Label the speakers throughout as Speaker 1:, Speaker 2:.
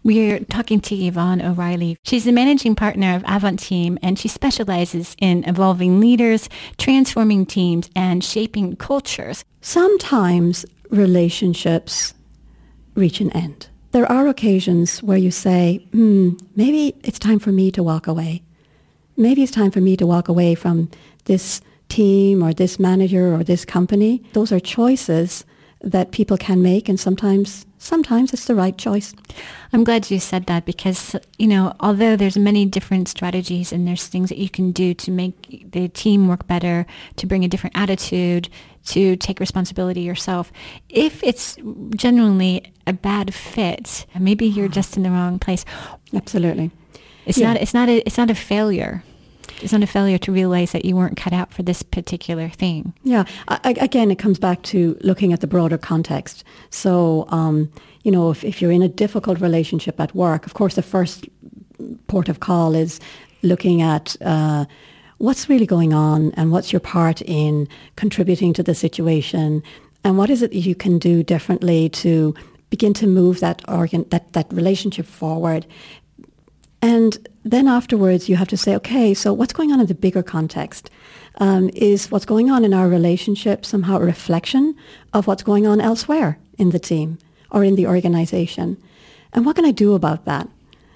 Speaker 1: We're talking to Yvonne O'Reilly. She's the managing partner of Avant Team, and she specializes in evolving leaders, transforming teams, and shaping cultures.
Speaker 2: Sometimes relationships reach an end. There are occasions where you say, maybe it's time for me to walk away. Maybe it's time for me to walk away from this team or this manager or this company. Those are choices that people can make, and sometimes it's the right choice.
Speaker 1: I'm glad you said that because, although there's many different strategies and there's things that you can do to make the team work better, to bring a different attitude, to take responsibility yourself, if it's genuinely a bad fit, maybe you're just in the wrong place.
Speaker 2: Absolutely.
Speaker 1: It's not a failure. It's not a failure to realize that you weren't cut out for this particular thing.
Speaker 2: Yeah. Again, it comes back to looking at the broader context. So, if you're in a difficult relationship at work, of course, the first port of call is looking at what's really going on and what's your part in contributing to the situation, and what is it that you can do differently to begin to move that relationship forward. And then afterwards, you have to say, okay, so what's going on in the bigger context? Is what's going on in our relationship somehow a reflection of what's going on elsewhere in the team or in the organization? And what can I do about that?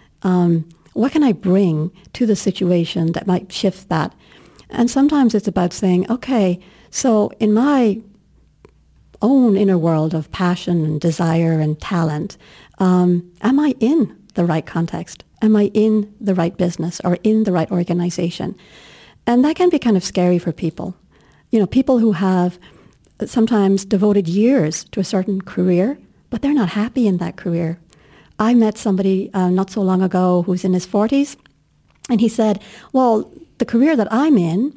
Speaker 2: What can I bring to the situation that might shift that? And sometimes it's about saying, okay, so in my own inner world of passion and desire and talent, am I in the right context? Am I in the right business or in the right organization? And that can be kind of scary for people. People who have sometimes devoted years to a certain career, but they're not happy in that career. I met somebody not so long ago who's in his 40s, and he said, well, the career that I'm in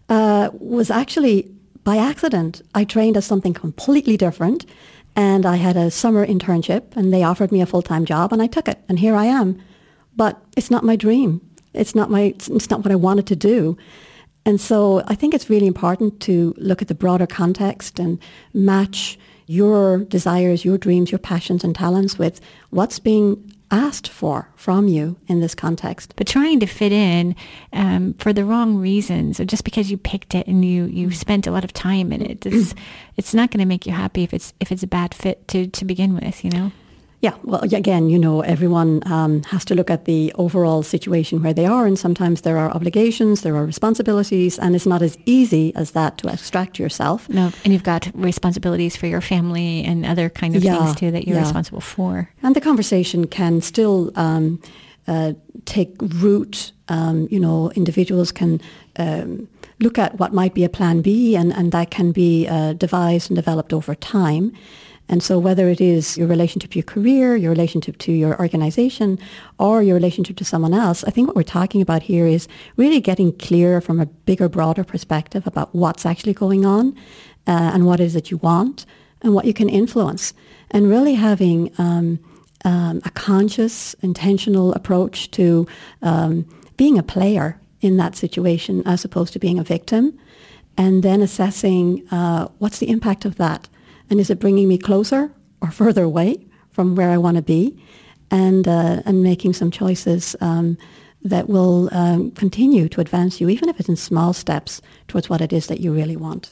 Speaker 2: was actually by accident. I trained as something completely different, and I had a summer internship, and they offered me a full-time job, and I took it, and here I am. But it's not my dream. It's not what I wanted to do. And so I think it's really important to look at the broader context and match your desires, your dreams, your passions and talents with what's being asked for from you in this context.
Speaker 1: But trying to fit in for the wrong reasons, or just because you picked it and you spent a lot of time in it, it's not going to make you happy if it's a bad fit to begin with,
Speaker 2: Yeah, well, again, everyone has to look at the overall situation where they are, and sometimes there are obligations, there are responsibilities, and it's not as easy as that to abstract yourself.
Speaker 1: No, and you've got responsibilities for your family and other kind of things too that you're responsible for.
Speaker 2: And the conversation can still take root. Individuals can look at what might be a plan B, and that can be devised and developed over time. And so whether it is your relationship to your career, your relationship to your organization, or your relationship to someone else, I think what we're talking about here is really getting clear from a bigger, broader perspective about what's actually going on and what it is that you want and what you can influence. And really having a conscious, intentional approach to being a player in that situation as opposed to being a victim, and then assessing what's the impact of that. And is it bringing me closer or further away from where I want to be? And making some choices that will continue to advance you, even if it's in small steps, towards what it is that you really want.